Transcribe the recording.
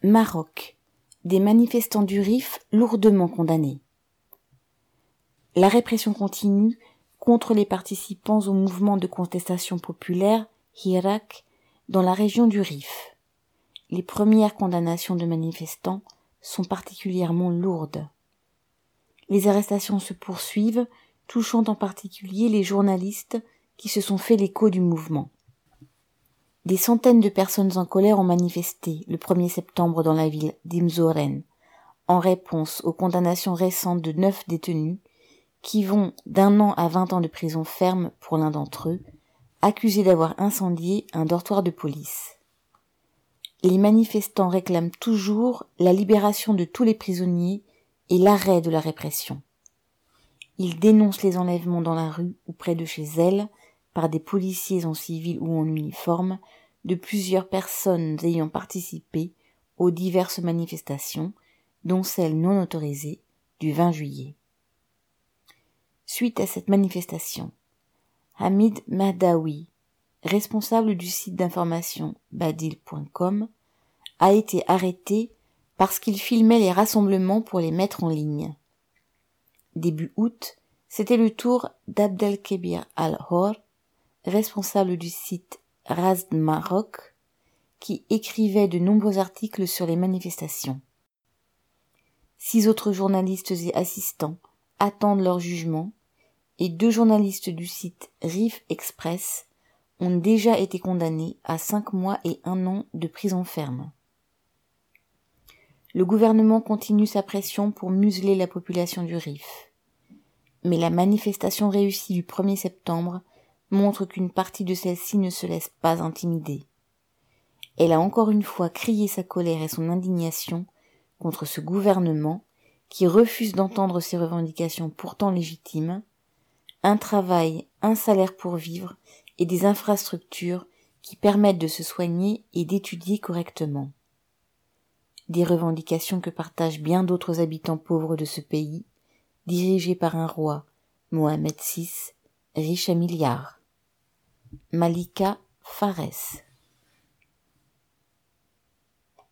Maroc. Des manifestants du RIF lourdement condamnés. La répression continue contre les participants au mouvement de contestation populaire Hirak dans la région du RIF. Les premières condamnations de manifestants sont particulièrement lourdes. Les arrestations se poursuivent, touchant en particulier les journalistes qui se sont fait l'écho du mouvement. Des centaines de personnes en colère ont manifesté le 1er septembre dans la ville d'Imzoren, en réponse aux condamnations récentes de 9 détenus qui vont d'1 an à 20 ans de prison ferme pour l'un d'entre eux, accusés d'avoir incendié un dortoir de police. Les manifestants réclament toujours la libération de tous les prisonniers et l'arrêt de la répression. Ils dénoncent les enlèvements dans la rue ou près de chez elles par des policiers en civil ou en uniforme de plusieurs personnes ayant participé aux diverses manifestations, dont celle non autorisée du 20 juillet. Suite à cette manifestation, Hamid Mahdaoui, responsable du site d'information badil.com, a été arrêté parce qu'il filmait les rassemblements pour les mettre en ligne. Début août, c'était le tour d'Abdelkebir Al-Hor, responsable du site Razd Maroc, qui écrivait de nombreux articles sur les manifestations. 6 autres journalistes et assistants attendent leur jugement et 2 journalistes du site RIF Express ont déjà été condamnés à 5 mois et 1 an de prison ferme. Le gouvernement continue sa pression pour museler la population du RIF. Mais la manifestation réussie du 1er septembre montre qu'une partie de celle-ci ne se laisse pas intimider. Elle a encore une fois crié sa colère et son indignation contre ce gouvernement qui refuse d'entendre ses revendications pourtant légitimes, un travail, un salaire pour vivre et des infrastructures qui permettent de se soigner et d'étudier correctement. Des revendications que partagent bien d'autres habitants pauvres de ce pays, dirigé par un roi, Mohamed VI, riche à milliards. Malika Fares.